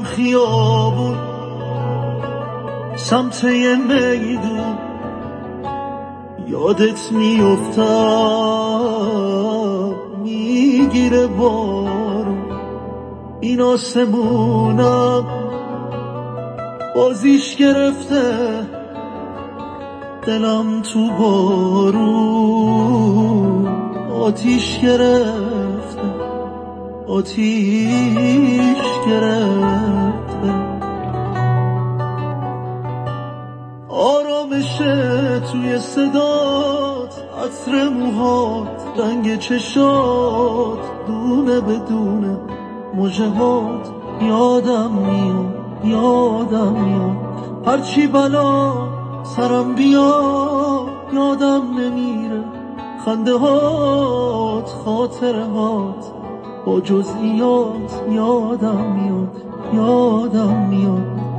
میرم خیابون سمت یه میدون، یادت میافتم میگیره بارون، این آسمونم بازیش گرفته، دلم تو بارون آتیش گرفته، آتیش گرفته. آرامشه توی صدات، عطر موهات، رنگ چشات، دونه بدونه مژهات، یادم میاد یادم میاد، هرچی بلا سرم بیاد یادم نمیره، خنده هات، خاطره هات، با جزئیات یادم میاد یادم میاد.